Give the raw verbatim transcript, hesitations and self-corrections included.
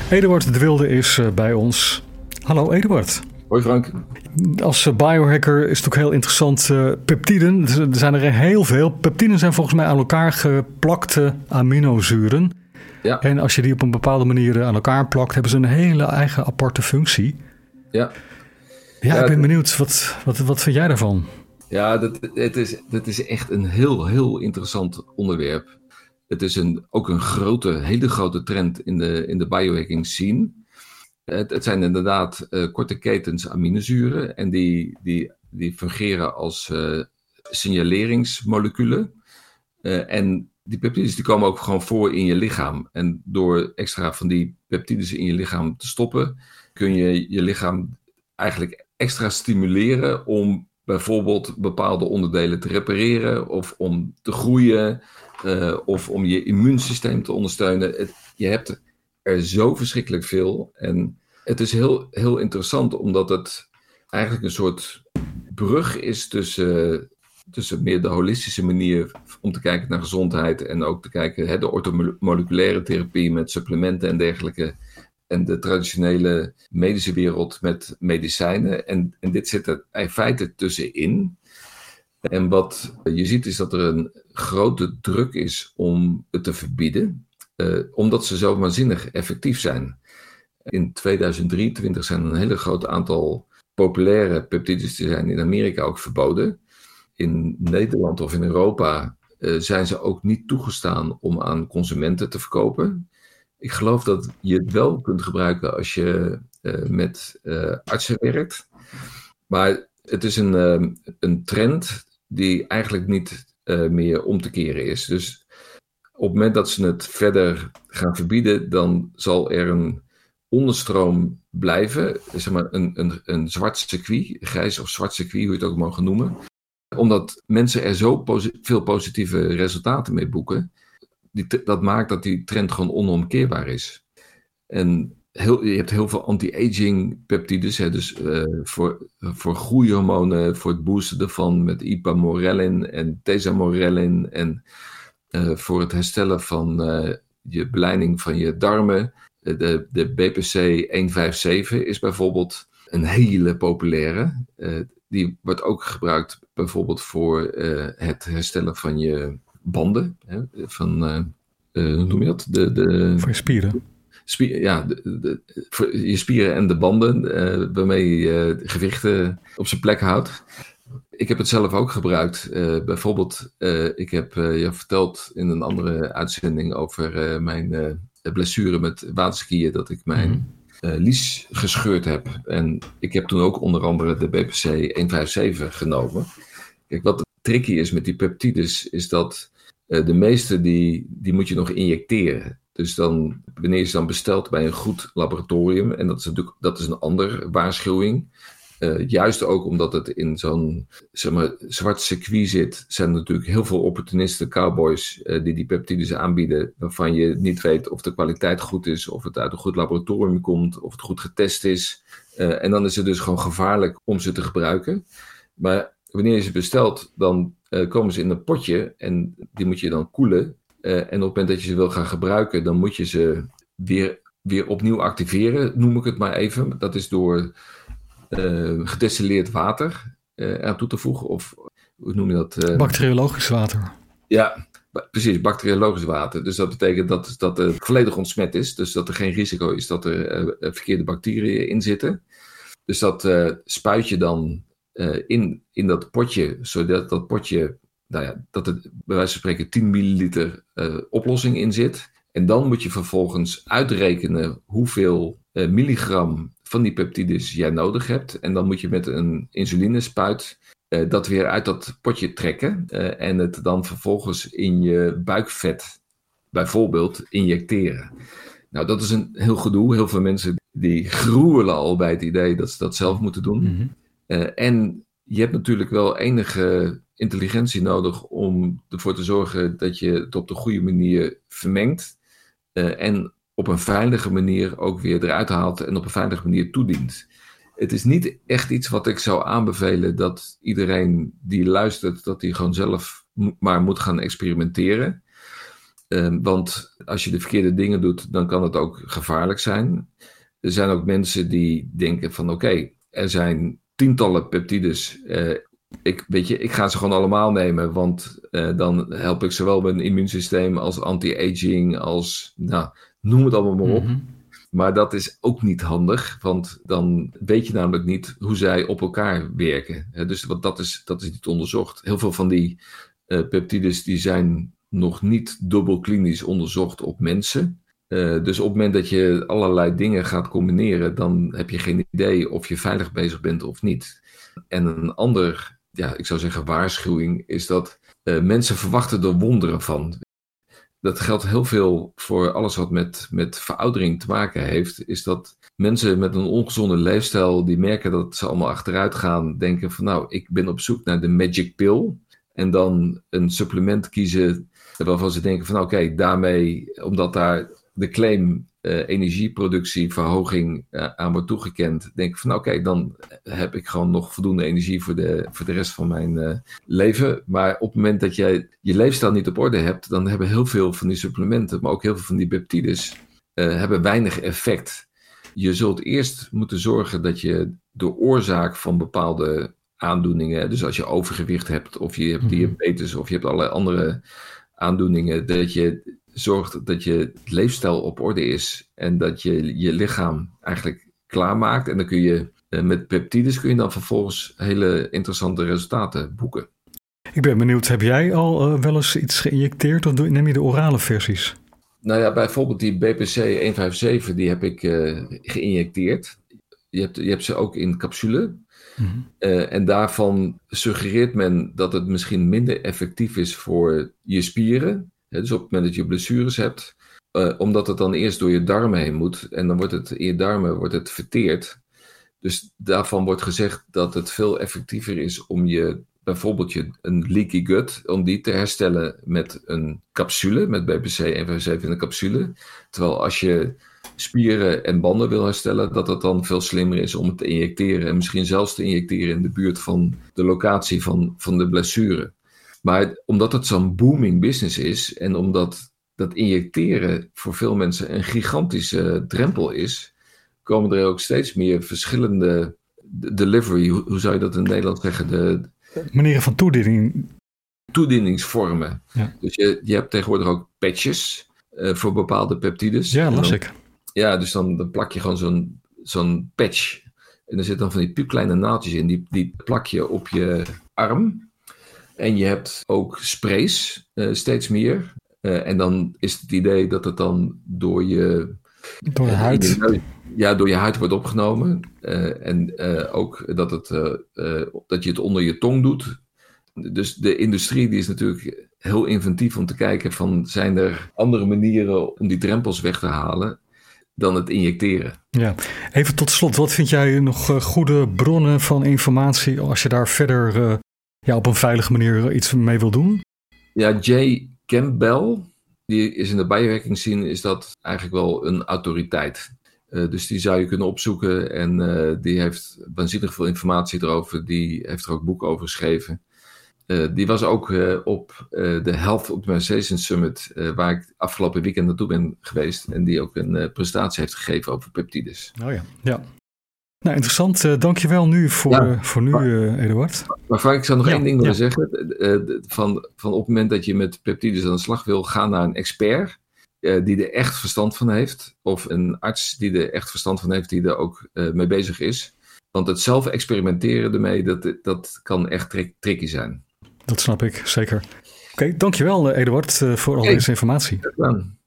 Eduard de Wilde is uh, bij ons. Hallo Eduard. Hoi Frank. Als uh, biohacker is het ook heel interessant. Uh, peptiden, er zijn er heel veel. Peptiden zijn volgens mij aan elkaar geplakte aminozuren. Ja. En als je die op een bepaalde manier aan elkaar plakt, hebben ze een hele eigen aparte functie. Ja. Ja, ja ik ben benieuwd. Wat, wat, wat vind jij daarvan? Ja, dat, het is, dat is echt een heel, heel interessant onderwerp. Het is een, ook een grote, hele grote trend in de, in de biohacking scene. Het, het zijn inderdaad uh, korte ketens aminozuren en die, die, die fungeren als uh, signaleringsmoleculen. Uh, en die peptides die komen ook gewoon voor in je lichaam. En door extra van die peptides in je lichaam te stoppen, kun je je lichaam eigenlijk extra stimuleren om bijvoorbeeld bepaalde onderdelen te repareren of om te groeien uh, of om je immuunsysteem te ondersteunen. Het, je hebt er zo verschrikkelijk veel en het is heel, heel interessant omdat het eigenlijk een soort brug is tussen, tussen meer de holistische manier om te kijken naar gezondheid en ook te kijken, hè, de orthomoleculaire therapie met supplementen en dergelijke en de traditionele medische wereld met medicijnen. En, en dit zit er in feite tussenin. En wat je ziet is dat er een grote druk is om het te verbieden, uh, omdat ze zo waanzinnig effectief zijn. In tweeduizend drieëntwintig zijn een hele groot aantal populaire peptides die zijn in Amerika ook verboden. In Nederland of in Europa uh, zijn ze ook niet toegestaan om aan consumenten te verkopen. Ik geloof dat je het wel kunt gebruiken als je uh, met uh, artsen werkt. Maar het is een, uh, een trend die eigenlijk niet uh, meer om te keren is. Dus op het moment dat ze het verder gaan verbieden, dan zal er een onderstroom blijven. Zeg maar een, een, een zwart circuit, grijs of zwart circuit, hoe je het ook mag noemen. Omdat mensen er zo posi- veel positieve resultaten mee boeken. Die, dat maakt dat die trend gewoon onomkeerbaar is. En heel, je hebt heel veel anti-aging peptides, hè, dus uh, voor, voor groeihormonen, voor het boosten ervan met ipamorelin en tesamorelin en uh, voor het herstellen van uh, je beleiding van je darmen. De, de B P C honderdzevenenvijftig is bijvoorbeeld een hele populaire. Uh, die wordt ook gebruikt bijvoorbeeld voor uh, het herstellen van je banden, hè, van, uh, uh, hoe noem je dat? De, de, voor je spieren. Spier, ja, de, de, voor je spieren en de banden, uh, waarmee je uh, gewichten op zijn plek houdt. Ik heb het zelf ook gebruikt. Uh, bijvoorbeeld, uh, ik heb uh, je verteld in een andere uitzending over uh, mijn uh, blessure met waterskiën, dat ik mijn mm-hmm. uh, lies gescheurd heb. En ik heb toen ook onder andere de B P C honderdzevenenvijftig genomen. Kijk, wat tricky is met die peptides, is dat uh, de meeste die, die moet je nog injecteren. Dus dan, wanneer je ze dan bestelt bij een goed laboratorium, en dat is natuurlijk dat is een andere waarschuwing. Uh, juist ook omdat het in zo'n zeg maar, zwart circuit zit, zijn er natuurlijk heel veel opportunisten, cowboys, uh, die die peptides aanbieden, waarvan je niet weet of de kwaliteit goed is, of het uit een goed laboratorium komt, of het goed getest is. Uh, en dan is het dus gewoon gevaarlijk om ze te gebruiken. Maar wanneer je ze bestelt, dan uh, komen ze in een potje en die moet je dan koelen. Uh, en op het moment dat je ze wil gaan gebruiken, dan moet je ze weer, weer opnieuw activeren, noem ik het maar even. Dat is door uh, gedestilleerd water uh, aan toe te voegen. Of hoe noem je dat? Uh, Bacteriologisch water. Ja, precies, bacteriologisch water. Dus dat betekent dat, dat het volledig ontsmet is. Dus dat er geen risico is dat er uh, verkeerde bacteriën in zitten. Dus dat uh, spuit je dan uh, in, in dat potje, zodat dat potje, nou ja, dat er bij wijze van spreken tien milliliter uh, oplossing in zit. En dan moet je vervolgens uitrekenen hoeveel uh, milligram van die peptides jij nodig hebt. En dan moet je met een insulinespuit uh, dat weer uit dat potje trekken. Uh, en het dan vervolgens in je buikvet bijvoorbeeld injecteren. Nou, dat is een heel gedoe. Heel veel mensen die gruwelen al bij het idee dat ze dat zelf moeten doen. Mm-hmm. Uh, en je hebt natuurlijk wel enige intelligentie nodig om ervoor te zorgen dat je het op de goede manier vermengt. Uh, en op een veilige manier ook weer eruit haalt en op een veilige manier toedient. Het is niet echt iets wat ik zou aanbevelen dat iedereen die luistert, dat die gewoon zelf mo- maar moet gaan experimenteren. Uh, want als je de verkeerde dingen doet, dan kan het ook gevaarlijk zijn. Er zijn ook mensen die denken van oké, okay, er zijn tientallen peptides. Uh, ik, weet je, ik ga ze gewoon allemaal nemen, want uh, dan help ik zowel mijn immuunsysteem als anti-aging, als nou, noem het allemaal maar op. Mm-hmm. Maar dat is ook niet handig, want dan weet je namelijk niet hoe zij op elkaar werken. Uh, dus wat, dat, is, dat is niet onderzocht. Heel veel van die uh, peptides die zijn nog niet dubbel klinisch onderzocht op mensen. Uh, dus op het moment dat je allerlei dingen gaat combineren, dan heb je geen idee of je veilig bezig bent of niet. En een ander, ja, ik zou zeggen waarschuwing, is dat uh, mensen verwachten er wonderen van. Dat geldt heel veel voor alles wat met, met veroudering te maken heeft, is dat mensen met een ongezonde leefstijl, die merken dat ze allemaal achteruit gaan, denken van nou, ik ben op zoek naar de magic pill. En dan een supplement kiezen waarvan ze denken van oké, okay, daarmee, omdat daar de claim uh, energieproductieverhoging uh, aan wordt toegekend, denk ik van oké, okay, dan heb ik gewoon nog voldoende energie voor de, voor de rest van mijn uh, leven. Maar op het moment dat jij je leefstijl niet op orde hebt, dan hebben heel veel van die supplementen, maar ook heel veel van die peptides, uh, hebben weinig effect. Je zult eerst moeten zorgen dat je de oorzaak van bepaalde aandoeningen, dus als je overgewicht hebt, of je hebt diabetes, of je hebt allerlei andere aandoeningen, dat je zorgt dat je leefstijl op orde is en dat je je lichaam eigenlijk klaarmaakt. En dan kun je met peptides kun je dan vervolgens hele interessante resultaten boeken. Ik ben benieuwd, heb jij al uh, wel eens iets geïnjecteerd of neem je de orale versies? Nou ja, bijvoorbeeld die B P C honderdzevenenvijftig, die heb ik uh, geïnjecteerd. Je hebt, je hebt ze ook in capsule. Mm-hmm. Uh, en daarvan suggereert men dat het misschien minder effectief is voor je spieren. Hè, dus op het moment dat je blessures hebt, uh, omdat het dan eerst door je darmen heen moet. En dan wordt het in je darmen wordt het verteerd. Dus daarvan wordt gezegd dat het veel effectiever is om je, bijvoorbeeld je, een leaky gut, om die te herstellen met een capsule, met B P C honderdzevenenvijftig in een capsule. Terwijl als je spieren en banden wil herstellen, dat het dan veel slimmer is om het te injecteren en misschien zelfs te injecteren in de buurt van de locatie van, van de blessure. Maar omdat het zo'n booming business is en omdat dat injecteren voor veel mensen een gigantische drempel is, komen er ook steeds meer verschillende delivery, hoe zou je dat in Nederland zeggen? De manieren van toediening. Toedieningsvormen. Ja. Dus je, je hebt tegenwoordig ook patches uh, voor bepaalde peptides. Ja, las ik. Ja, dus dan, dan plak je gewoon zo'n, zo'n patch. En er zitten dan van die piepkleine naaldjes in. Die, die plak je op je arm. En je hebt ook sprays, uh, steeds meer. Uh, en dan is het idee dat het dan door je... Door de uh, huid. De, ja, door je huid wordt opgenomen. Uh, en uh, ook dat, het, uh, uh, dat je het onder je tong doet. Dus de industrie die is natuurlijk heel inventief om te kijken van, zijn er andere manieren om die drempels weg te halen dan het injecteren. Ja, even tot slot, wat vind jij nog uh, goede bronnen van informatie als je daar verder uh, ja, op een veilige manier iets mee wil doen? Ja, Jay Campbell, die is in de biohacking scene, is dat eigenlijk wel een autoriteit. Uh, dus die zou je kunnen opzoeken en uh, die heeft waanzinnig veel informatie erover. Die heeft er ook boeken over geschreven. Uh, die was ook uh, op uh, de Health Optimization Summit, uh, waar ik afgelopen weekend naartoe ben geweest. En die ook een uh, presentatie heeft gegeven over peptides. Oh ja, ja. Nou, interessant. Uh, dankjewel nu voor, ja, uh, voor nu, uh, Eduard. Maar Frank, ik zou nog ja, één ding willen ja. zeggen. Uh, van, van op het moment dat je met peptides aan de slag wil, ga naar een expert uh, die er echt verstand van heeft. Of een arts die er echt verstand van heeft, die er ook uh, mee bezig is. Want het zelf experimenteren ermee, dat, dat kan echt tri- tricky zijn. Dat snap ik, zeker. Oké, okay, dankjewel Eduard voor al okay. deze informatie. Ja.